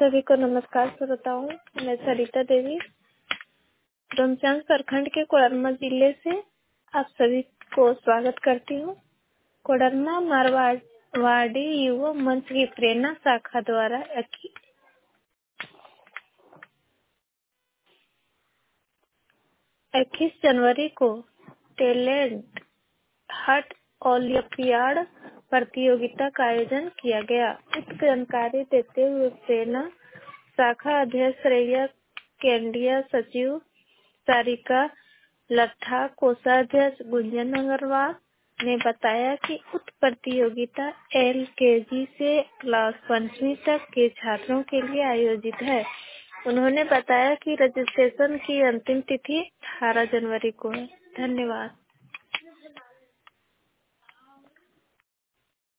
सभी को नमस्कार श्रोताओं। मैं सरिता देवी डोमचांच प्रखंड के कोडरमा जिले से आप सभी को स्वागत करती हूँ। कोडरमा मारवाड़ी युवा मंच की प्रेरणा शाखा द्वारा 21 जनवरी को टैलेंट हट ओलंपियाड प्रतियोगिता का आयोजन किया गया। उक्त जानकारी देते हुए प्रेरणा शाखा अध्यक्ष रैया केंडिया, सचिव सारिका लट्ठा, कोषाध्यक्ष गुंजन अग्रवाल ने बताया कि उक्त प्रतियोगिता LKG से क्लास 5वीं तक के छात्रों के लिए आयोजित है। उन्होंने बताया कि रजिस्ट्रेशन की अंतिम तिथि 18 जनवरी को है। धन्यवाद।